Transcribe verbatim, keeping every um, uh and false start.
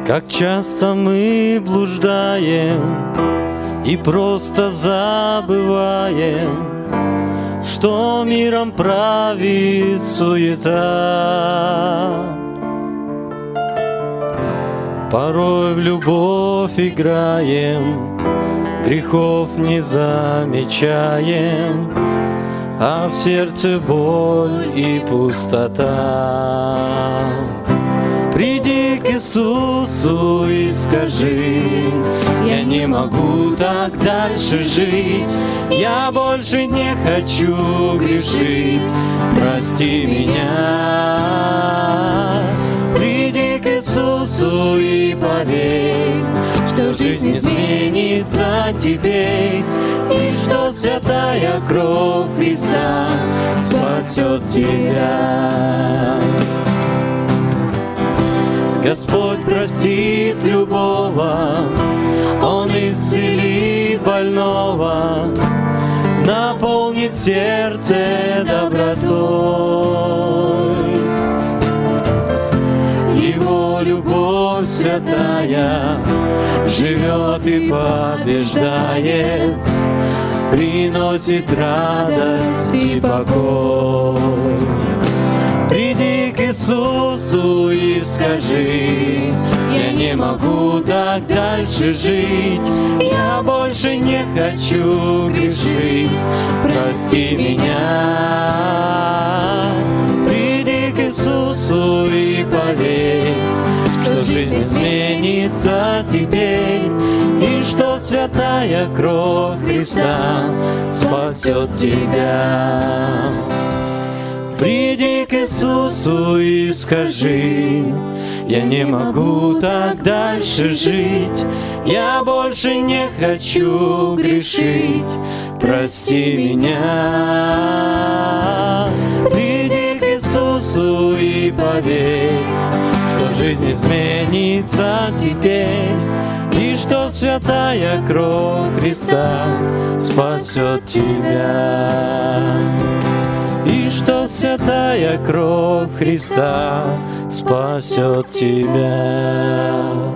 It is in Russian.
Как часто мы блуждаем и просто забываем, что миром правит суета. Порой в любовь играем, грехов не замечаем, а в сердце боль и пустота. Приди к Иисусу и скажи: я не могу так дальше жить, я больше не хочу грешить, прости меня. Приди к Иисусу и поверь, что жизнь изменится теперь, и что святая кровь Христа спасет тебя. Господь простит любого, Он исцелит больного, наполнит сердце добротой. Его любовь святая живет и побеждает, приносит радость и покой. Приди к Иисусу и скажи: я не могу так дальше жить, я больше не хочу грешить, прости меня. Приди к Иисусу и поверь, что жизнь изменится теперь, и что святая кровь Христа спасет тебя. Приди к Иисусу и скажи: я не могу так дальше жить, я больше не хочу грешить, прости меня. Приди к Иисусу и поверь, что жизнь изменится теперь, и что святая кровь Христа спасет тебя. И что святая кровь Христа спасет тебя.